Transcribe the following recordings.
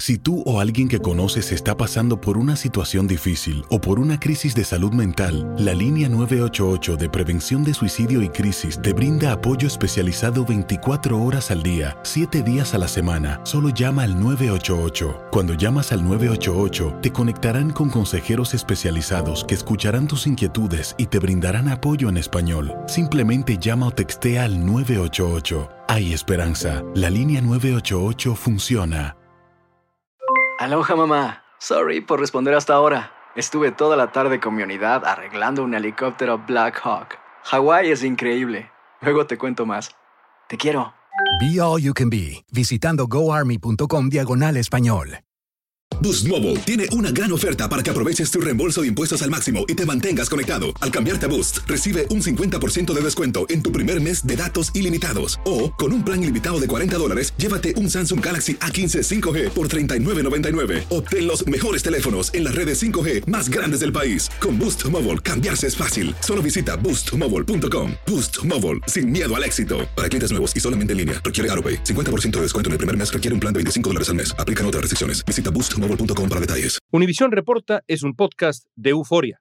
Si tú o alguien que conoces está pasando por una situación difícil o por una crisis de salud mental, la línea 988 de Prevención de Suicidio y Crisis te brinda apoyo especializado 24 horas al día, 7 días a la semana. Solo llama al 988. Cuando llamas al 988, te conectarán con consejeros especializados que escucharán tus inquietudes y te brindarán apoyo en español. Simplemente llama o textea al 988. Hay esperanza. La línea 988 funciona. Aloha, mamá. Sorry por responder hasta ahora. Estuve toda la tarde con mi unidad arreglando un helicóptero Black Hawk. Hawái es increíble. Luego te cuento más. Te quiero. Be All You Can Be, visitando goarmy.com/español. Boost Mobile tiene una gran oferta para que aproveches tu reembolso de impuestos al máximo y te mantengas conectado. Al cambiarte a Boost, recibe un 50% de descuento en tu primer mes de datos ilimitados. O, con un plan ilimitado de $40, llévate un Samsung Galaxy A15 5G por $39.99. Obtén los mejores teléfonos en las redes 5G más grandes del país. Con Boost Mobile, cambiarse es fácil. Solo visita boostmobile.com. Boost Mobile, sin miedo al éxito. Para clientes nuevos y solamente en línea, requiere AroPay. 50% de descuento en el primer mes requiere un plan de $25 al mes. Aplican otras restricciones. Visita boostmobile.com para detalles. Univisión Reporta es un podcast de Euforia.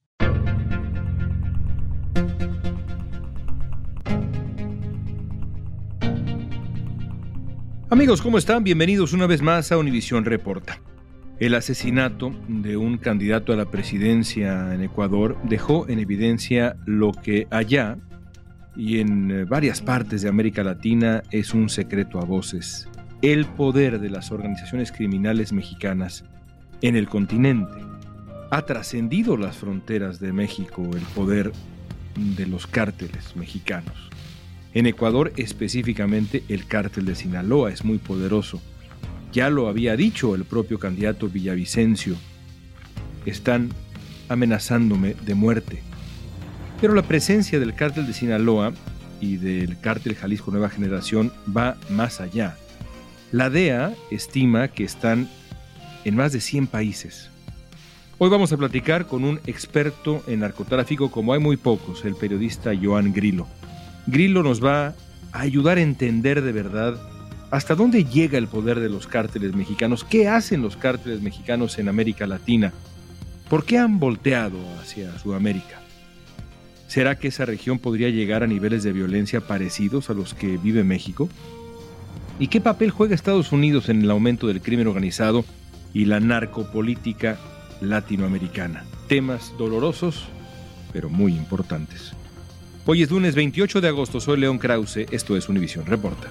Amigos, ¿cómo están? Bienvenidos una vez más a Univisión Reporta. El asesinato de un candidato a la presidencia en Ecuador dejó en evidencia lo que allá y en varias partes de América Latina es un secreto a voces: el poder de las organizaciones criminales mexicanas en el continente. Ha trascendido las fronteras de México el poder de los cárteles mexicanos. En Ecuador específicamente el cártel de Sinaloa es muy poderoso. Ya lo había dicho el propio candidato Villavicencio: están amenazándome de muerte. Pero la presencia del cártel de Sinaloa y del cártel Jalisco Nueva Generación va más allá. La DEA estima que están en más de 100 países. Hoy vamos a platicar con un experto en narcotráfico como hay muy pocos, el periodista Joan Grillo. Grillo nos va a ayudar a entender de verdad hasta dónde llega el poder de los cárteles mexicanos, qué hacen los cárteles mexicanos en América Latina, por qué han volteado hacia Sudamérica. ¿Será que esa región podría llegar a niveles de violencia parecidos a los que vive México? ¿Y qué papel juega Estados Unidos en el aumento del crimen organizado y la narcopolítica latinoamericana? Temas dolorosos, pero muy importantes. Hoy es lunes 28 de agosto, soy León Krause, esto es Univisión Reporta.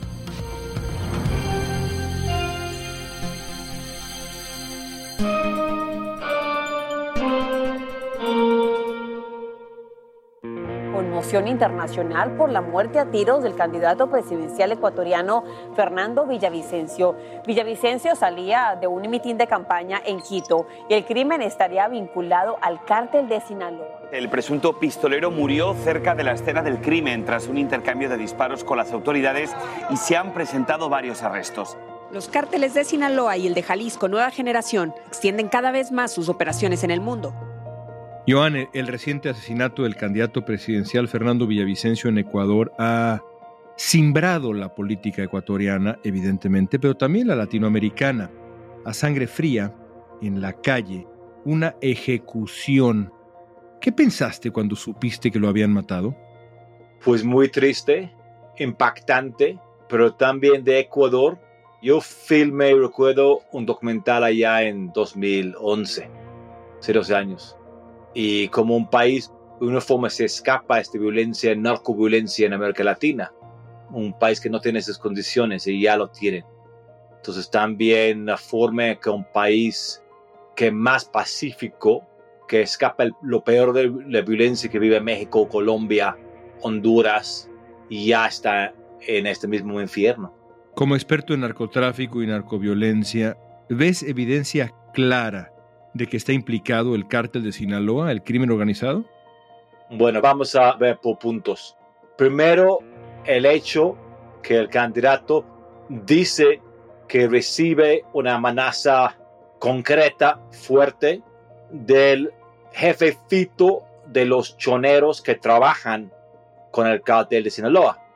Conmoción internacional por la muerte a tiros del candidato presidencial ecuatoriano Fernando Villavicencio. Villavicencio salía de un mitin de campaña en Quito y el crimen estaría vinculado al cártel de Sinaloa. El presunto pistolero murió cerca de la escena del crimen tras un intercambio de disparos con las autoridades y se han presentado varios arrestos. Los cárteles de Sinaloa y el de Jalisco Nueva Generación extienden cada vez más sus operaciones en el mundo. Joan, el reciente asesinato del candidato presidencial Fernando Villavicencio en Ecuador ha cimbrado la política ecuatoriana, evidentemente, pero también la latinoamericana. A sangre fría, en la calle, una ejecución. ¿Qué pensaste cuando supiste que lo habían matado? Pues muy triste, impactante, pero también de Ecuador. Yo filmé, recuerdo, un documental allá en 2011, hace 12 años. Y como un país, de una forma se escapa a esta violencia, narcoviolencia en América Latina. Un país que no tiene esas condiciones y ya lo tienen. Entonces también la forma que un país que es más pacífico, que escapa lo peor de la violencia que vive México, Colombia, Honduras, y ya está en este mismo infierno. Como experto en narcotráfico y narcoviolencia, ¿ves evidencia clara de que está implicado el cártel de Sinaloa, el crimen organizado? Bueno, vamos a ver por puntos. Primero, el hecho que el candidato dice que recibe una amenaza concreta, fuerte, del jefe Fito de los choneros que trabajan con el cártel de Sinaloa.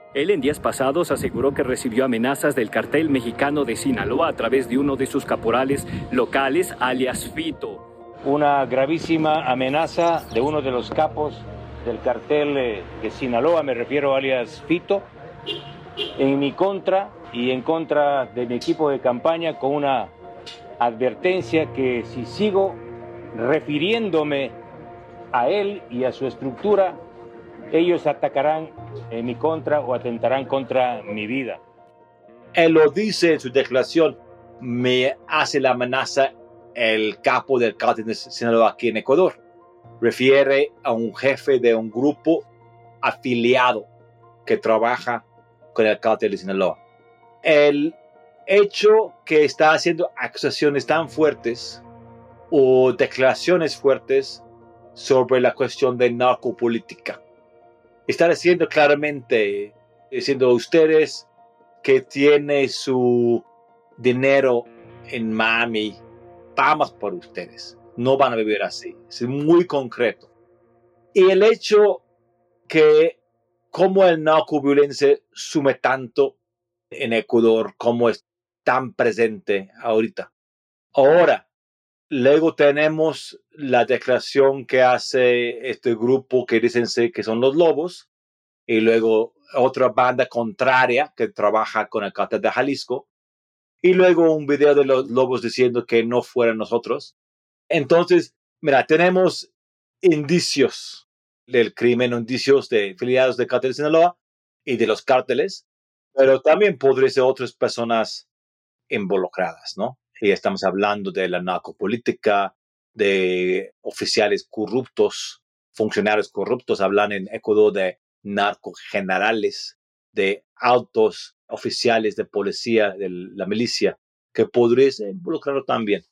Él en días pasados aseguró que recibió amenazas del cartel mexicano de Sinaloa a través de uno de sus caporales locales, alias Fito. Una gravísima amenaza de uno de los capos del cartel de Sinaloa, me refiero alias Fito, en mi contra y en contra de mi equipo de campaña, con una advertencia que si sigo refiriéndome a él y a su estructura, ellos atacarán en mi contra o atentarán contra mi vida. Él lo dice en su declaración, me hace la amenaza el capo del cártel de Sinaloa aquí en Ecuador. Refiere a un jefe de un grupo afiliado que trabaja con el cártel de Sinaloa. El hecho que está haciendo acusaciones tan fuertes o declaraciones fuertes sobre la cuestión de narcopolítica. Está diciendo claramente, diciendo ustedes que tiene su dinero en Miami, vamos por ustedes, no van a vivir así. Es muy concreto. Y el hecho que como el narcoviolencia sume tanto en Ecuador, como es tan presente ahorita. Ahora, luego tenemos la declaración que hace este grupo que dicen que son los Lobos, y luego otra banda contraria que trabaja con el cártel de Jalisco, y luego un video de los Lobos diciendo que no fueran nosotros. Entonces, mira, tenemos indicios del crimen, indicios de afiliados del cártel de Sinaloa y de los cárteles, pero también podrían ser otras personas involucradas, ¿no? Y estamos hablando de la narcopolítica, de oficiales corruptos, funcionarios corruptos. Hablan en Ecuador de narcogenerales, de altos oficiales de policía, de la milicia, que podrían ser involucrados también.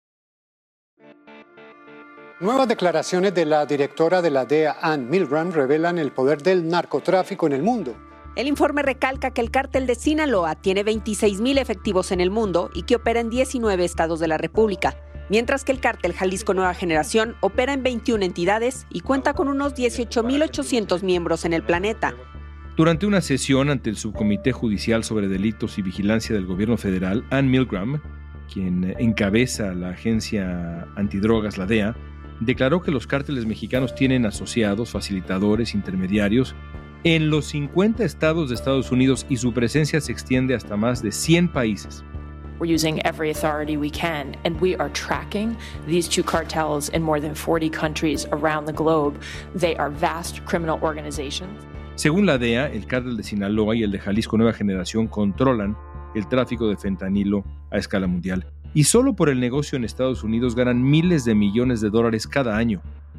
Nuevas declaraciones de la directora de la DEA, Ann Milgram, revelan el poder del narcotráfico en el mundo. El informe recalca que el cártel de Sinaloa tiene 26,000 efectivos en el mundo y que opera en 19 estados de la República, mientras que el cártel Jalisco Nueva Generación opera en 21 entidades y cuenta con unos 18,800 miembros en el planeta. Durante una sesión ante el Subcomité Judicial sobre Delitos y Vigilancia del Gobierno Federal, Ann Milgram, quien encabeza la agencia antidrogas, la DEA, declaró que los cárteles mexicanos tienen asociados, facilitadores, intermediarios en los 50 estados de Estados Unidos y su presencia se extiende hasta más de 100 países. We're using every authority we can, and we are tracking these two cartels in more than 40 countries around the globe. They are vast criminal organizations. Según la DEA, el cártel de Sinaloa y el de Jalisco Nueva Generación controlan el tráfico de fentanilo a escala mundial. Y solo por el negocio en Estados Unidos ganan miles de millones de dólares cada año.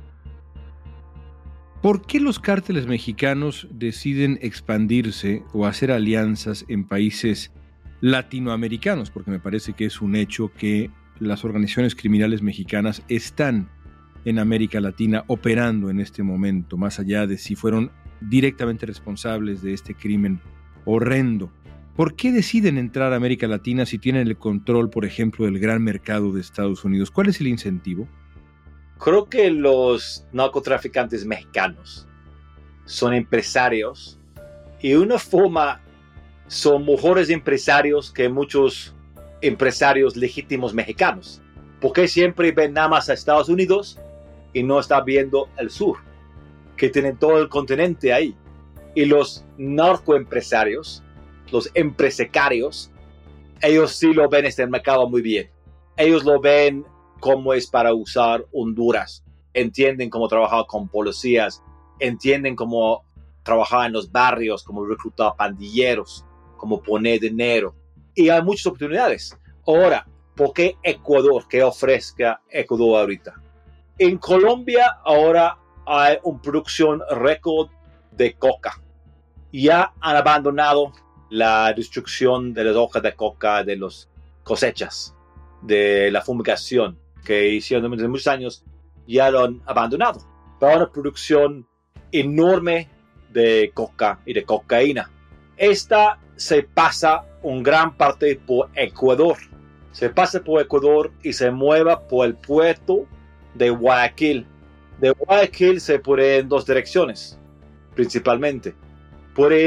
¿Por qué los cárteles mexicanos deciden expandirse o hacer alianzas en países latinoamericanos? Porque me parece que es un hecho que las organizaciones criminales mexicanas están en América Latina operando en este momento, más allá de si fueron directamente responsables de este crimen horrendo. ¿Por qué deciden entrar a América Latina si tienen el control, por ejemplo, del gran mercado de Estados Unidos? ¿Cuál es el incentivo? Creo que los narcotraficantes mexicanos son empresarios y de una forma son mejores empresarios que muchos empresarios legítimos mexicanos. Porque siempre ven nada más a Estados Unidos y no están viendo el sur, que tienen todo el continente ahí. Y los narcoempresarios, los empresarios, ellos sí lo ven este mercado muy bien. Ellos lo ven cómo es para usar Honduras, entienden cómo trabajar con policías, entienden cómo trabajar en los barrios, cómo reclutar pandilleros, cómo poner dinero. Y hay muchas oportunidades. Ahora, ¿por qué Ecuador? ¿Qué ofrezca Ecuador ahorita? En Colombia ahora hay una producción récord de coca. Ya han abandonado la destrucción de las hojas de coca, de las cosechas, de la fumigación que hicieron durante muchos años, ya lo han abandonado. Pero hay una producción enorme de coca y de cocaína. Esta se pasa en gran parte por Ecuador. Se pasa por Ecuador y se mueve por el puerto de Guayaquil. De Guayaquil se puede ir en dos direcciones, principalmente. Puede ir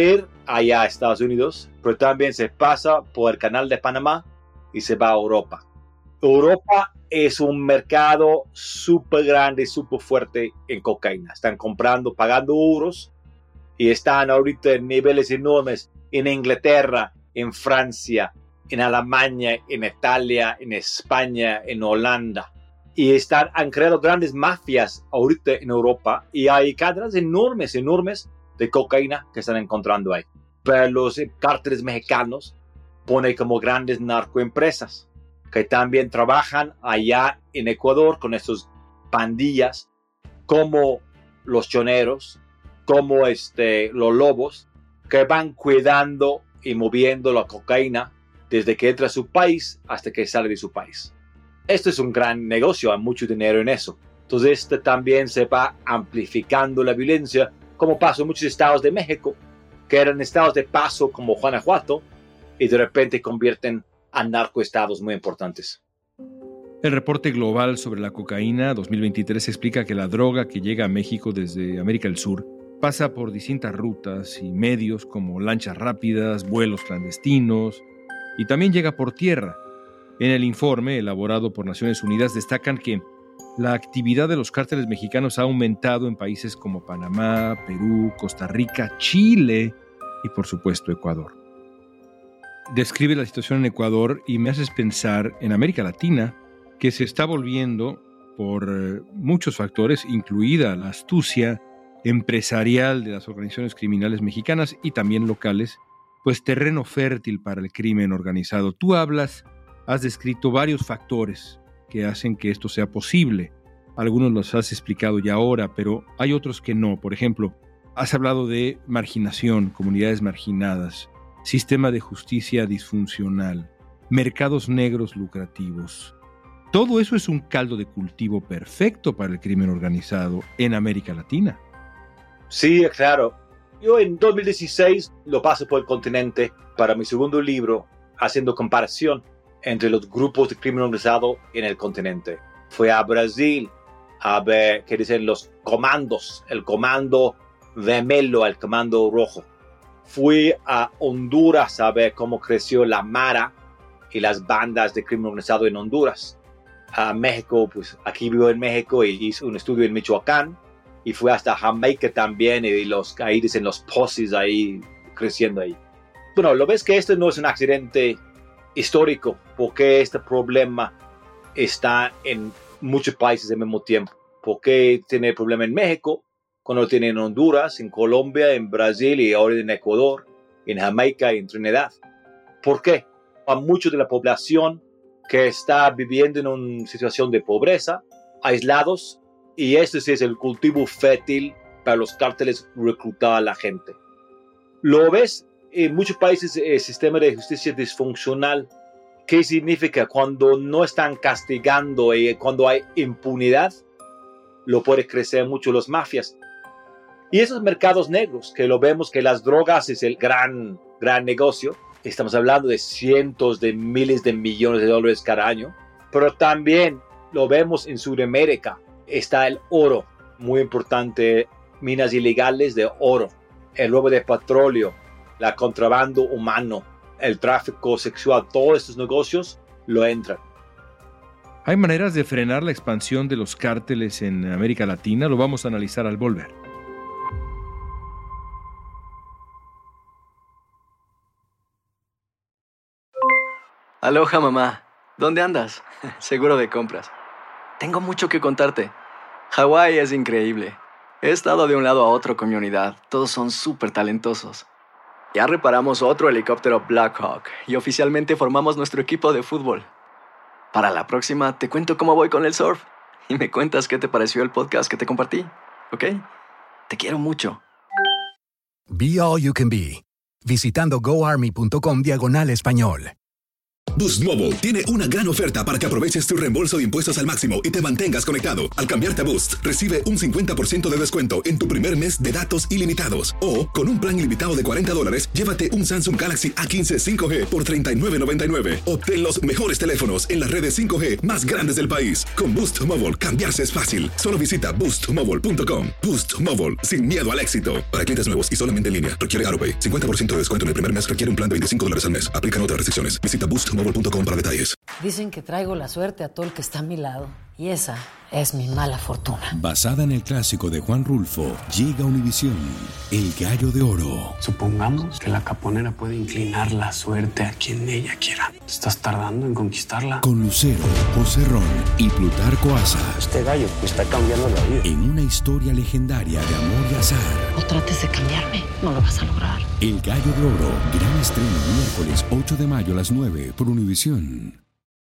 allá a Estados Unidos, pero también se pasa por el Canal de Panamá y se va a Europa. Europa es un mercado súper grande, súper fuerte en cocaína. Están comprando, pagando euros y están ahorita en niveles enormes en Inglaterra, en Francia, en Alemania, en Italia, en España, en Holanda. Y han creado grandes mafias ahorita en Europa y hay cadenas enormes de cocaína que están encontrando ahí. Pero los cárteles mexicanos ponen como grandes narcoempresas que también trabajan allá en Ecuador con esas pandillas como los choneros, como los lobos, que van cuidando y moviendo la cocaína desde que entra a su país hasta que sale de su país. Esto es un gran negocio, hay mucho dinero en eso. Entonces también se va amplificando la violencia, como pasó en muchos estados de México, que eran estados de paso como Guanajuato, y de repente convierten a narcoestados muy importantes. El reporte global sobre la cocaína 2023 explica que la droga que llega a México desde América del Sur pasa por distintas rutas y medios como lanchas rápidas, vuelos clandestinos, y también llega por tierra. En el informe elaborado por Naciones Unidas destacan que la actividad de los cárteles mexicanos ha aumentado en países como Panamá, Perú, Costa Rica, Chile y por supuesto Ecuador. Describe la situación en Ecuador y me haces pensar en América Latina, que se está volviendo por muchos factores, incluida la astucia empresarial de las organizaciones criminales mexicanas y también locales, pues terreno fértil para el crimen organizado. Tú has descrito varios factores que hacen que esto sea posible. Algunos los has explicado ya ahora, pero hay otros que no. Por ejemplo, has hablado de marginación, comunidades marginadas, sistema de justicia disfuncional, mercados negros lucrativos. Todo eso es un caldo de cultivo perfecto para el crimen organizado en América Latina. Sí, claro. Yo en 2016 lo paso por el continente para mi segundo libro, haciendo comparación entre los grupos de crimen organizado en el continente. Fui a Brasil a ver qué dicen los comandos, el comando vermelho, el comando rojo. Fui a Honduras a ver cómo creció la Mara y las bandas de crimen organizado en Honduras. A México, pues aquí vivo en México y hice un estudio en Michoacán. Y fui hasta Jamaica también y ahí dicen los posses ahí creciendo ahí. Bueno, lo ves que esto no es un accidente histórico, porque este problema está en muchos países al mismo tiempo. ¿Por qué tiene el problema en México cuando lo tiene en Honduras, en Colombia, en Brasil y ahora en Ecuador, en Jamaica y en Trinidad? ¿Por qué? Hay mucha de la población que está viviendo en una situación de pobreza, aislados, y este sí es el cultivo fértil para los cárteles reclutar a la gente. Lo ves en muchos países el sistema de justicia disfuncional. ¿Qué significa? Cuando no están castigando y cuando hay impunidad, lo puede crecer mucho las mafias. Y esos mercados negros, que lo vemos que las drogas es el gran negocio. Estamos hablando de cientos de miles de millones de dólares cada año. Pero también lo vemos en Sudamérica. Está el oro, muy importante, minas ilegales de oro, el robo de petróleo, la contrabando humano, el tráfico sexual, todos estos negocios lo entran. ¿Hay maneras de frenar la expansión de los cárteles en América Latina? Lo vamos a analizar al volver. Aloha, mamá. ¿Dónde andas? Seguro de compras. Tengo mucho que contarte. Hawái es increíble. He estado de un lado a otro con mi unidad. Todos son súper talentosos. Ya reparamos otro helicóptero Black Hawk y oficialmente formamos nuestro equipo de fútbol. Para la próxima te cuento cómo voy con el surf y me cuentas qué te pareció el podcast que te compartí, ¿ok? Te quiero mucho. Be All You Can Be, visitando goarmy.com/español. Boost Mobile tiene una gran oferta para que aproveches tu reembolso de impuestos al máximo y te mantengas conectado. Al cambiarte a Boost, recibe un 50% de descuento en tu primer mes de datos ilimitados. O, con un plan ilimitado de $40, llévate un Samsung Galaxy A15 5G por $39.99. Obtén los mejores teléfonos en las redes 5G más grandes del país. Con Boost Mobile, cambiarse es fácil. Solo visita boostmobile.com. Boost Mobile, sin miedo al éxito. Para clientes nuevos y solamente en línea, requiere AroPay. 50% de descuento en el primer mes requiere un plan de $25 al mes. Aplican otras restricciones. Visita boostmobile.com para detalles. Dicen que traigo la suerte a todo el que está a mi lado. Y esa es mi mala fortuna. Basada en el clásico de Juan Rulfo, llega Univisión, El Gallo de Oro. Supongamos que la caponera puede inclinar la suerte a quien ella quiera. ¿Estás tardando en conquistarla? Con Lucero, José Ron y Plutarco Asa. Este gallo está cambiando la vida. En una historia legendaria de amor y azar. No trates de cambiarme, no lo vas a lograr. El Gallo de Oro, gran estreno miércoles 8 de mayo a las 9 por Univisión.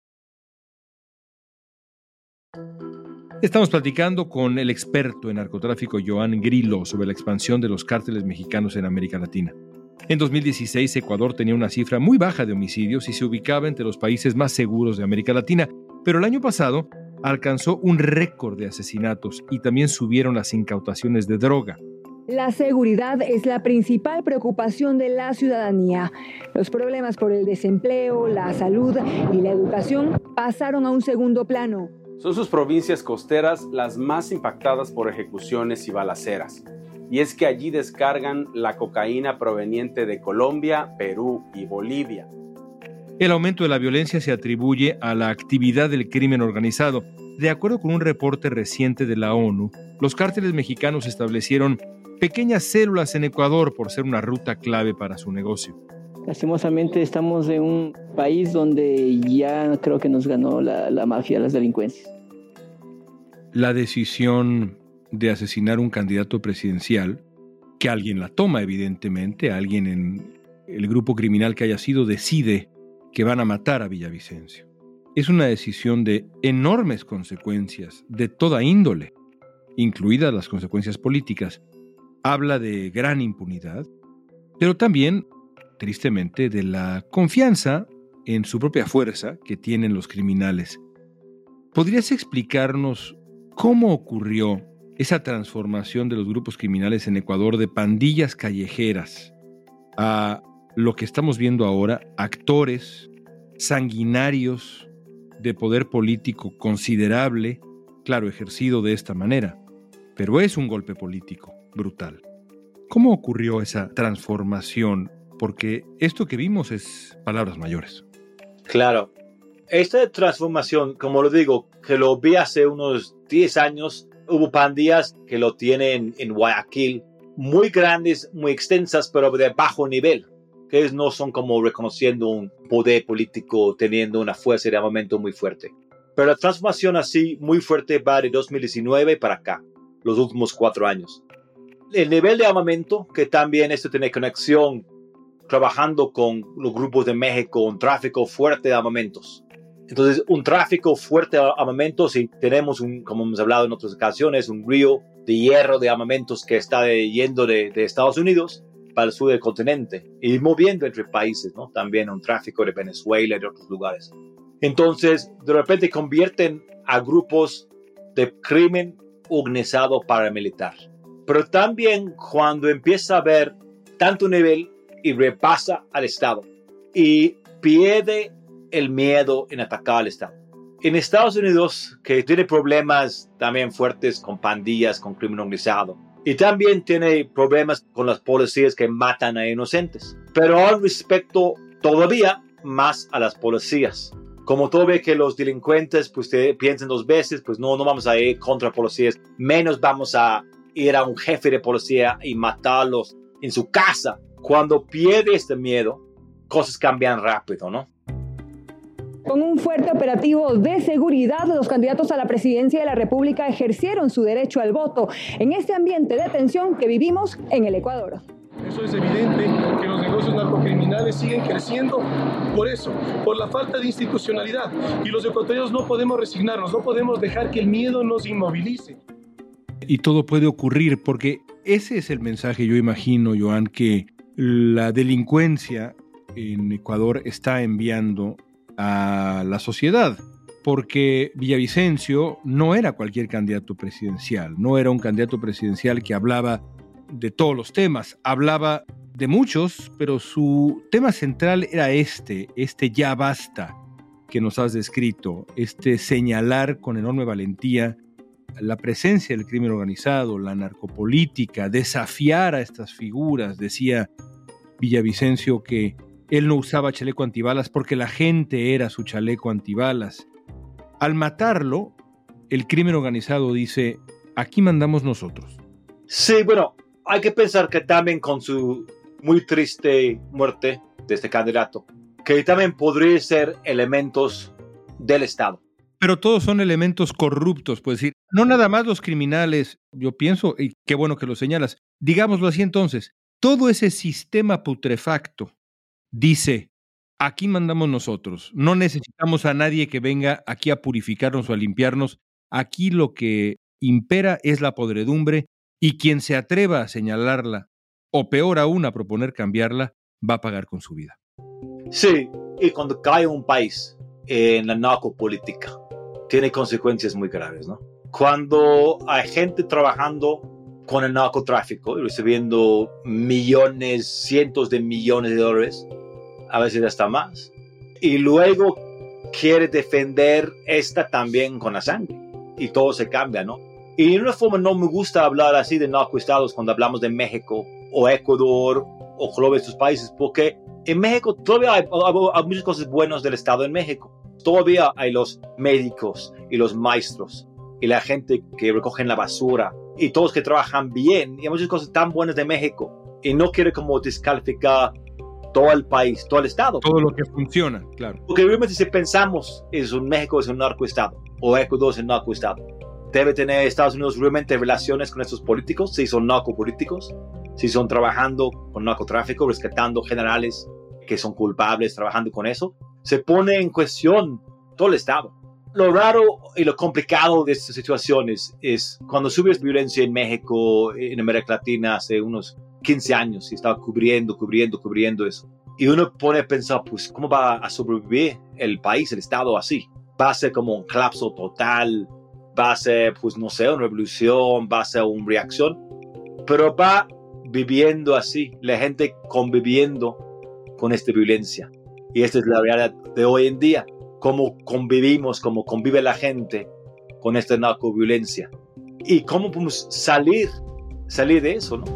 Estamos platicando con el experto en narcotráfico Joan Grillo sobre la expansión de los cárteles mexicanos en América Latina. En 2016, Ecuador tenía una cifra muy baja de homicidios y se ubicaba entre los países más seguros de América Latina, pero el año pasado alcanzó un récord de asesinatos y también subieron las incautaciones de droga. La seguridad es la principal preocupación de la ciudadanía. Los problemas por el desempleo, la salud y la educación pasaron a un segundo plano. Son sus provincias costeras las más impactadas por ejecuciones y balaceras. Y es que allí descargan la cocaína proveniente de Colombia, Perú y Bolivia. El aumento de la violencia se atribuye a la actividad del crimen organizado. De acuerdo con un reporte reciente de la ONU, los cárteles mexicanos establecieron pequeñas células en Ecuador por ser una ruta clave para su negocio. Lastimosamente estamos en un país donde ya creo que nos ganó la mafia, las delincuencias. La decisión de asesinar un candidato presidencial, que alguien la toma evidentemente, alguien en el grupo criminal que haya sido decide que van a matar a Villavicencio. Es una decisión de enormes consecuencias, de toda índole, incluidas las consecuencias políticas. Habla de gran impunidad, pero también, tristemente, de la confianza en su propia fuerza que tienen los criminales. ¿Podrías explicarnos cómo ocurrió esa transformación de los grupos criminales en Ecuador de pandillas callejeras a lo que estamos viendo ahora, actores sanguinarios de poder político considerable, claro, ejercido de esta manera, pero es un golpe político brutal? ¿Cómo ocurrió esa transformación? Porque esto que vimos es palabras mayores. Claro. Esta transformación, como lo digo, que lo vi hace unos 10 años, hubo pandillas que lo tienen en Guayaquil, muy grandes, muy extensas, pero de bajo nivel, que ellos no son como reconociendo un poder político, teniendo una fuerza de armamento muy fuerte. Pero la transformación así, muy fuerte, va de 2019 para acá, los últimos 4 años. El nivel de armamento, que también esto tiene conexión, trabajando con los grupos de México, un tráfico fuerte de armamentos. Entonces, un tráfico fuerte de armamentos, y tenemos, como hemos hablado en otras ocasiones, un río de hierro de armamentos que está yendo de Estados Unidos para el sur del continente y moviendo entre países, ¿no? También un tráfico de Venezuela y de otros lugares. Entonces, de repente convierten a grupos de crimen organizado paramilitar. Pero también cuando empieza a haber tanto nivel y repasa al Estado y pierde el miedo en atacar al Estado. En Estados Unidos, que tiene problemas también fuertes con pandillas, con crimen organizado, y también tiene problemas con las policías que matan a inocentes, pero al respecto todavía más a las policías. Como todavía que los delincuentes pues piensan 2 veces, pues no vamos a ir contra policías, menos vamos a ir a un jefe de policía y matarlos en su casa. Cuando pierde este miedo, cosas cambian rápido, ¿no? Con un fuerte operativo de seguridad, los candidatos a la presidencia de la República ejercieron su derecho al voto en este ambiente de tensión que vivimos en el Ecuador. Eso es evidente, que los negocios narcocriminales siguen creciendo por eso, por la falta de institucionalidad. Y los ecuatorianos no podemos resignarnos, no podemos dejar que el miedo nos inmovilice. Y todo puede ocurrir, porque ese es el mensaje, yo imagino, Joan, que la delincuencia en Ecuador está enviando a la sociedad, porque Villavicencio no era cualquier candidato presidencial, no era un candidato presidencial que hablaba de todos los temas, hablaba de muchos, pero su tema central era este ya basta que nos has descrito, señalar con enorme valentía la presencia del crimen organizado, la narcopolítica, desafiar a estas figuras. Decía Villavicencio que él no usaba chaleco antibalas porque la gente era su chaleco antibalas. Al matarlo, el crimen organizado dice, aquí mandamos nosotros. Sí, bueno, hay que pensar que también con su muy triste muerte de este candidato, que también podría ser elementos del Estado. Pero todos son elementos corruptos, pues decir, no nada más los criminales, yo pienso, y qué bueno que lo señalas, digámoslo así entonces, todo ese sistema putrefacto dice, aquí mandamos nosotros, no necesitamos a nadie que venga aquí a purificarnos o a limpiarnos, aquí lo que impera es la podredumbre y quien se atreva a señalarla, o peor aún a proponer cambiarla, va a pagar con su vida. Sí, y cuando cae un país en la narcopolítica, tiene consecuencias muy graves, ¿no? Cuando hay gente trabajando con el narcotráfico y recibiendo millones, cientos de millones de dólares, a veces hasta más, y luego quiere defender esta también con la sangre, y todo se cambia, ¿no? Y de una forma no me gusta hablar así de narcoestados cuando hablamos de México o Ecuador o Colombia, estos países, porque en México todavía hay muchas cosas buenas del Estado en México. Todavía hay los médicos y los maestros y la gente que recogen la basura y todos que trabajan bien, y hay muchas cosas tan buenas de México, y no quiero como descalificar todo el país, todo el Estado. Todo lo que funciona, claro. Porque realmente si pensamos México es un narcoestado o Ecuador es un narcoestado, ¿debe tener Estados Unidos realmente relaciones con estos políticos? Si son narcopolíticos, si son trabajando con narcotráfico, rescatando generales que son culpables, trabajando con eso, se pone en cuestión todo el Estado. Lo raro y lo complicado de estas situaciones es cuando sube violencia en México, en América Latina, hace unos 15 años, y estaba cubriendo eso. Y uno pone a pensar, pues, ¿cómo va a sobrevivir el país, el Estado así? Va a ser como un colapso total, va a ser, pues, no sé, una revolución, va a ser una reacción, pero va viviendo así, la gente conviviendo con esta violencia. Y esta es la realidad de hoy en día, cómo convivimos, cómo convive la gente con esta narcoviolencia. Y cómo podemos salir de eso, ¿no?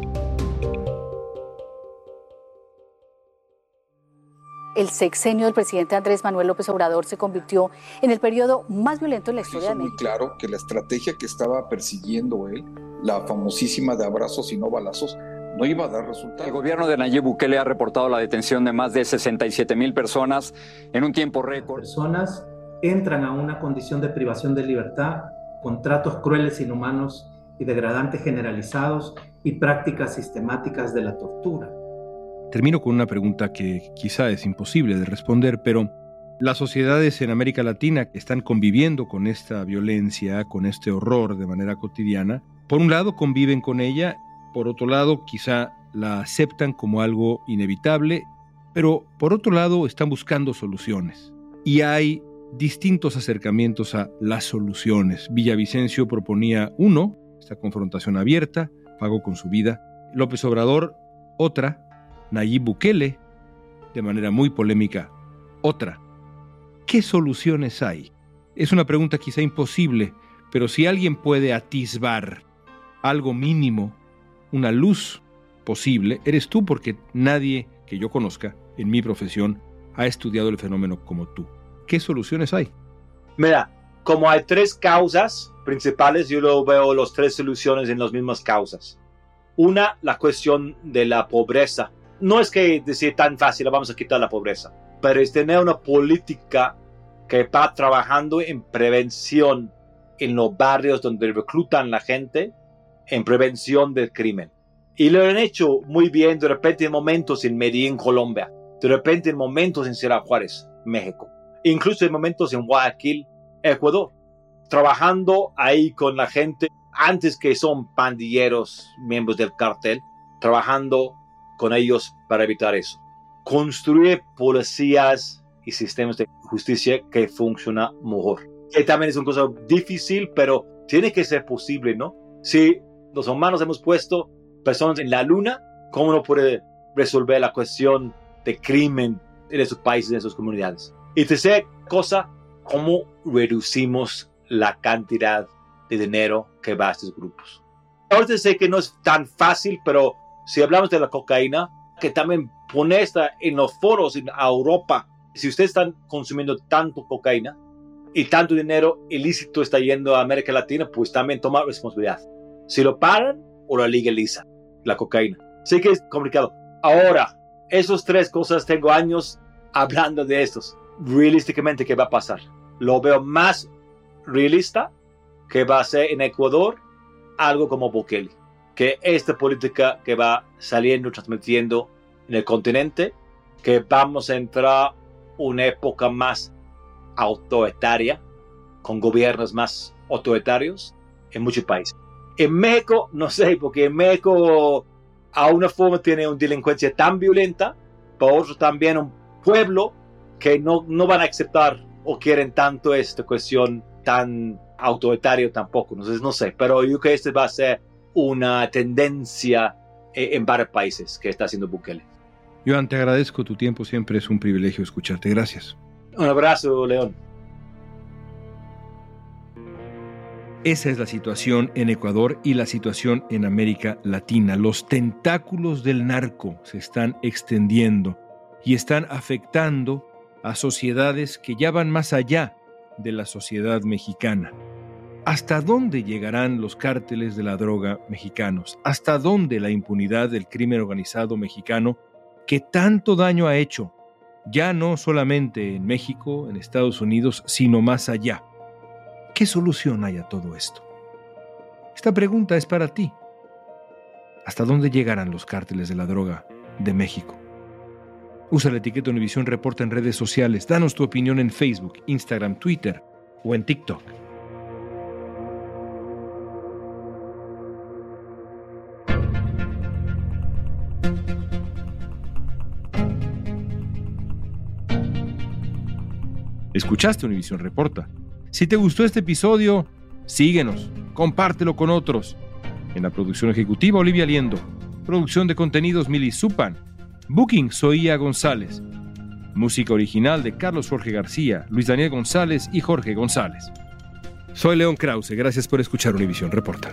El sexenio del presidente Andrés Manuel López Obrador se convirtió en el periodo más violento en la historia de México. Es muy claro que la estrategia que estaba persiguiendo él, la famosísima de abrazos y no balazos, no iba a dar resultados. El gobierno de Nayib Bukele ha reportado la detención de más de 67,000 personas en un tiempo récord. Personas entran a una condición de privación de libertad con tratos crueles, inhumanos y degradantes generalizados y prácticas sistemáticas de la tortura. Termino con una pregunta que quizá es imposible de responder, pero las sociedades en América Latina que están conviviendo con esta violencia, con este horror de manera cotidiana, por un lado conviven con ella, por otro lado quizá la aceptan como algo inevitable, pero por otro lado están buscando soluciones. Y hay distintos acercamientos a las soluciones. Villavicencio proponía uno, esta confrontación abierta, pagó con su vida. López Obrador, otra. Nayib Bukele, de manera muy polémica, otra. ¿Qué soluciones hay? Es una pregunta quizá imposible, pero si alguien puede atisbar algo mínimo, una luz posible, eres tú, porque nadie que yo conozca en mi profesión ha estudiado el fenómeno como tú. ¿Qué soluciones hay? Mira, como hay tres causas principales, yo lo veo las tres soluciones en las mismas causas. Una, la cuestión de la pobreza. No es que decir tan fácil, vamos a quitar la pobreza, pero es tener una política que va trabajando en prevención en los barrios donde reclutan la gente, en prevención del crimen. Y lo han hecho muy bien de repente en momentos en Medellín, Colombia, de repente en momentos en Ciudad Juárez, México, incluso en momentos en Guayaquil, Ecuador, trabajando ahí con la gente antes que son pandilleros, miembros del cartel, trabajando con ellos para evitar eso. Construir policías y sistemas de justicia que funcionan mejor. Que también es una cosa difícil, pero tiene que ser posible, ¿no? Si los humanos hemos puesto personas en la luna, ¿cómo no puede resolver la cuestión de crimen en esos países, en esas comunidades? Y tercera cosa, ¿cómo reducimos la cantidad de dinero que va a estos grupos? Ahorita sé que no es tan fácil, pero si hablamos de la cocaína, que también pone esta en los foros en Europa. Si ustedes están consumiendo tanto cocaína y tanto dinero ilícito está yendo a América Latina, pues también tomar responsabilidad. Si lo paran o lo legalizan, la cocaína. Sé que es complicado. Ahora, esos tres cosas, tengo años hablando de estos. Realísticamente, ¿qué va a pasar? Lo veo más realista que va a ser en Ecuador algo como Bukele. Que esta política que va saliendo, transmitiendo en el continente, que vamos a entrar una época más autoritaria, con gobiernos más autoritarios en muchos países. En México, no sé, porque en México a una forma tiene una delincuencia tan violenta, por otro también un pueblo que no van a aceptar o quieren tanto esta cuestión tan autoritaria tampoco. Entonces, no sé, pero yo creo que este va a ser una tendencia en varios países que está haciendo Bukele. Joan, te agradezco tu tiempo, siempre es un privilegio escucharte. Gracias. Un abrazo, León. Esa es la situación en Ecuador y la situación en América Latina. Los tentáculos del narco se están extendiendo y están afectando a sociedades que ya van más allá de la sociedad mexicana. ¿Hasta dónde llegarán los cárteles de la droga mexicanos? ¿Hasta dónde la impunidad del crimen organizado mexicano que tanto daño ha hecho, ya no solamente en México, en Estados Unidos, sino más allá? ¿Qué solución hay a todo esto? Esta pregunta es para ti. ¿Hasta dónde llegarán los cárteles de la droga de México? Usa la etiqueta Univisión Reporta en redes sociales. Danos tu opinión en Facebook, Instagram, Twitter o en TikTok. Escuchaste Univisión Reporta. Si te gustó este episodio, síguenos, compártelo con otros. En la producción ejecutiva, Olivia Liendo. Producción de contenidos, Mili Supan. Booking, Zoía González. Música original de Carlos Jorge García, Luis Daniel González y Jorge González. Soy León Krause. Gracias por escuchar Univisión Reporta.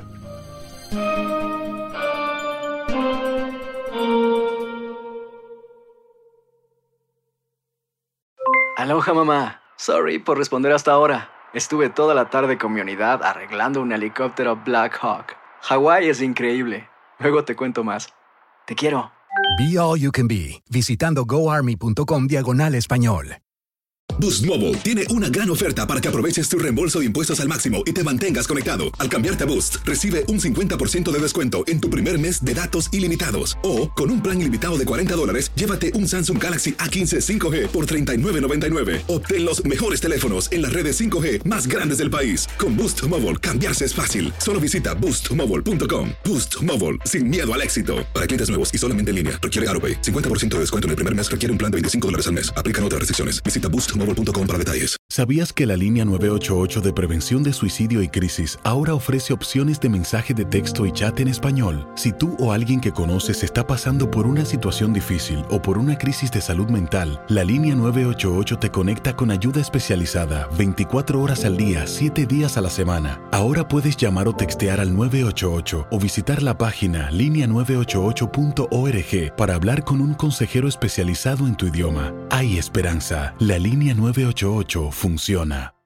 Aloha, mamá. Sorry por responder hasta ahora. Estuve toda la tarde con mi unidad arreglando un helicóptero Black Hawk. Hawái es increíble. Luego te cuento más. Te quiero. Be All You Can Be, visitando goarmy.com/español. Boost Mobile tiene una gran oferta para que aproveches tu reembolso de impuestos al máximo y te mantengas conectado. Al cambiarte a Boost, recibe un 50% de descuento en tu primer mes de datos ilimitados. O, con un plan ilimitado de $40, llévate un Samsung Galaxy A15 5G por $39.99. Obtén los mejores teléfonos en las redes 5G más grandes del país. Con Boost Mobile, cambiarse es fácil. Solo visita boostmobile.com. Boost Mobile, sin miedo al éxito. Para clientes nuevos y solamente en línea, requiere AutoPay. 50% de descuento en el primer mes requiere un plan de $25 al mes. Aplican otras restricciones. Visita boostmobile.com para detalles. ¿Sabías que la línea 988 de prevención de suicidio y crisis ahora ofrece opciones de mensaje de texto y chat en español? Si tú o alguien que conoces está pasando por una situación difícil o por una crisis de salud mental, la línea 988 te conecta con ayuda especializada 24 horas al día, 7 días a la semana. Ahora puedes llamar o textear al 988 o visitar la página linea988.org para hablar con un consejero especializado en tu idioma. Hay esperanza. La línea 988 funciona.